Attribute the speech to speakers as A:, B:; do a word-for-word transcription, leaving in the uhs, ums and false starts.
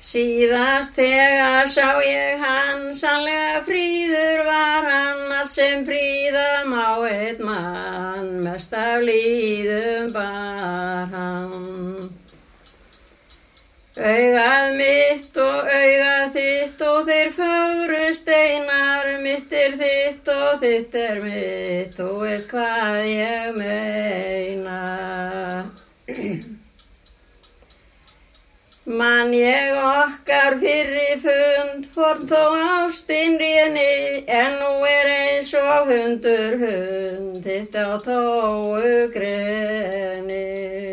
A: Síðast þegar sá ég hann, sannlega fríður var hann, allt sem fríða má einn mann, mest af líðum bar hann. Augað mitt og augað þitt og þeir fögru steinar, mitt er þitt og þitt er mitt, þú veist hvað ég meina. Man ég okkar fyrri fund, forn þó ástin réni, en nú er eins og hundur hund, hitt á tóu greni.